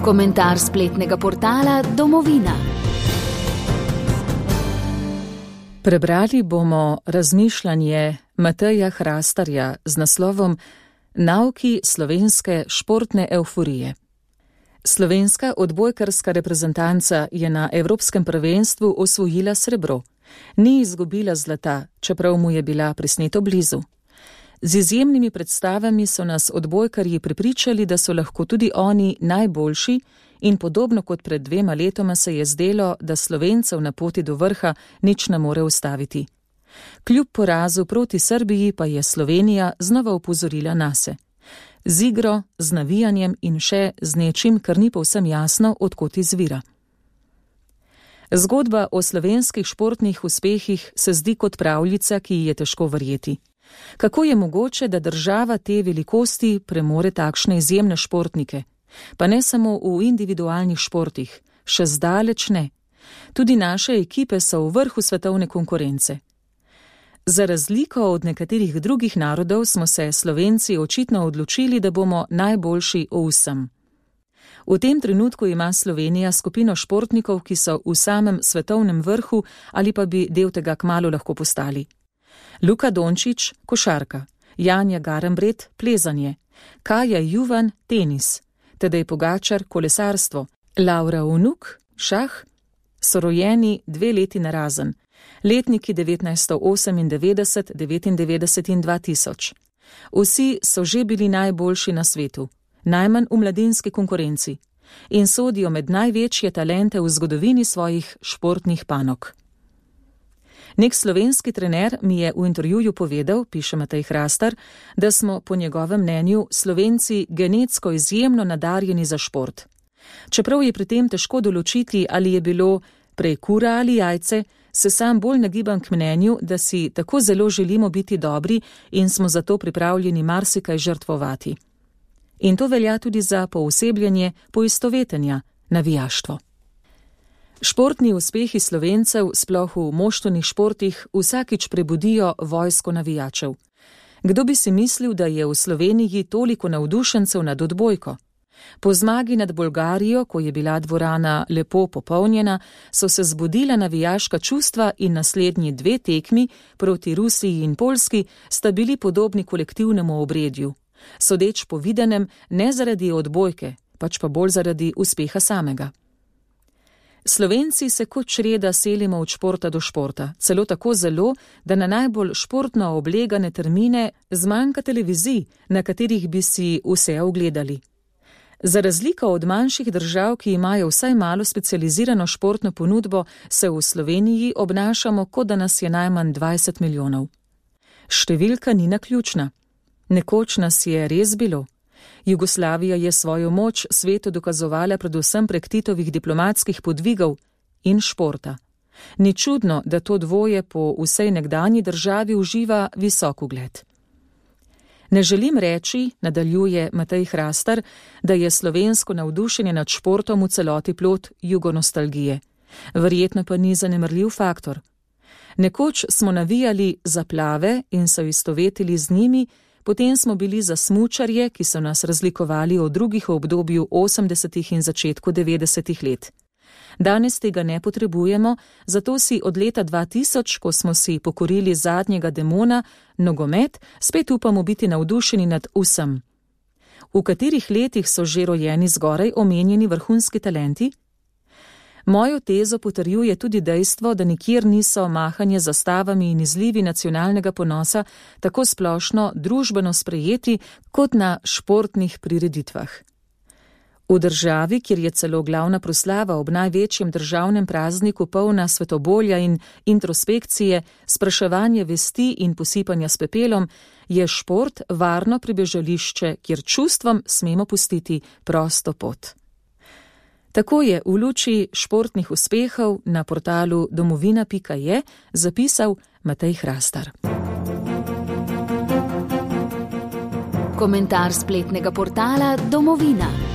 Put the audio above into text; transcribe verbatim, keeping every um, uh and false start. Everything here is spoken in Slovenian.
Komentar spletnega portala Domovina. Prebrali bomo razmišljanje Mateja Hrastarja z naslovom Nauki slovenske športne evforije. Slovenska odbojkarska reprezentanca je na Evropskem prvenstvu osvojila srebro. Ni izgubila zlata, čeprav mu je bila presneto blizu. Z izjemnimi predstavami so nas odbojkarji prepričali, da so lahko tudi oni najboljši in podobno kot pred dvema letoma se je zdelo, da Slovencev na poti do vrha nič ne more ustaviti. Kljub porazu proti Srbiji pa je Slovenija znova opozorila nase. Z igro, z navijanjem in še z nečim, kar ni povsem jasno, odkot izvira. Zgodba o slovenskih športnih uspehih se zdi kot pravljica, ki ji je težko verjeti. Kako je mogoče, da država te velikosti premore takšne izjemne športnike? Pa ne samo v individualnih športih, še zdaleč ne. Tudi naše ekipe so v vrhu svetovne konkurence. Za razliko od nekaterih drugih narodov smo se Slovenci očitno odločili, da bomo najboljši v vsem. V tem trenutku ima Slovenija skupino športnikov, ki so v samem svetovnem vrhu ali pa bi del tega kmalu lahko postali. Luka Dončić, košarka, Janja Garnbret, plezanje, Kaja Juvan, tenis, Tadej Pogačar, kolesarstvo, Laura Vnuk, šah, so rojeni dve leti narazen, letniki devetnajststo osemindevetdeset, devetindevetdeset in dva tisoč. Vsi so že bili najboljši na svetu, najmanj v mladinski konkurenci in sodijo med največje talente v zgodovini svojih športnih panog. Nek slovenski trener mi je v intervjuju povedal, piše Matej Hrastar, da smo po njegovem mnenju Slovenci genetsko izjemno nadarjeni za šport. Čeprav je pri tem težko določiti, ali je bilo prej kura ali jajce, se sam bolj nagibam k mnenju, da si tako zelo želimo biti dobri in smo zato pripravljeni marsikaj žrtvovati. In to velja tudi za poosebljanje poistovetenja, navijaštvo. Športni uspehi Slovencev, sploh v moštvenih športih, vsakič prebudijo vojsko navijačev. Kdo bi si mislil, da je v Sloveniji toliko navdušencev nad odbojko? Po zmagi nad Bolgarijo, ko je bila dvorana lepo popolnjena, so se zbudila navijaška čustva in naslednji dve tekmi proti Rusiji in Poljski sta bili podobni kolektivnemu obredju. Sodeč po videnem ne zaradi odbojke, pač pa bolj zaradi uspeha samega. Slovenci se kot čreda selimo od športa do športa, celo tako zelo, da na najbolj športno oblegane termine zmanjka televizij, na katerih bi si vse ogledali. Za razliko od manjših držav, ki imajo vsaj malo specializirano športno ponudbo, se v Sloveniji obnašamo, kot da nas je najmanj dvajset milijonov. Številka ni naključna. Nekoč nas je res bilo. Jugoslavija je svojo moč svetu dokazovala predvsem prek Titovih diplomatskih podvigov in športa. Ni čudno, da to dvoje po vsej nekdanji državi uživa visok ugled. Ne želim reči, nadaljuje Matej Hrastar, da je slovensko navdušenje nad športom v celoti plod jugonostalgije. Verjetno pa ni zanemarljiv faktor. Nekoč smo navijali za plave in se istovetili z njimi, potem smo bili za smučarje, ki so nas razlikovali od drugih v obdobju osemdesetih in začetku devetdesetih let. Danes tega ne potrebujemo, zato si od leta dva tisoč, ko smo si pokorili zadnjega demona, nogomet, spet upamo biti navdušeni nad vsem. V katerih letih so že rojeni zgoraj omenjeni vrhunski talenti? Mojo tezo potrjuje tudi dejstvo, da nikjer niso mahanje zastavami in izlivi nacionalnega ponosa tako splošno družbeno sprejeti kot na športnih prireditvah. V državi, kjer je celo glavna proslava ob največjem državnem prazniku polna svetobolja in introspekcije, spraševanje vesti in posipanja s pepelom, je šport varno pribežališče, kjer čustvom smemo pustiti prosto pot. Tako je v luči športnih uspehov na portalu domovina pika je zapisal Matej Hrastar. Komentar spletnega portala Domovina.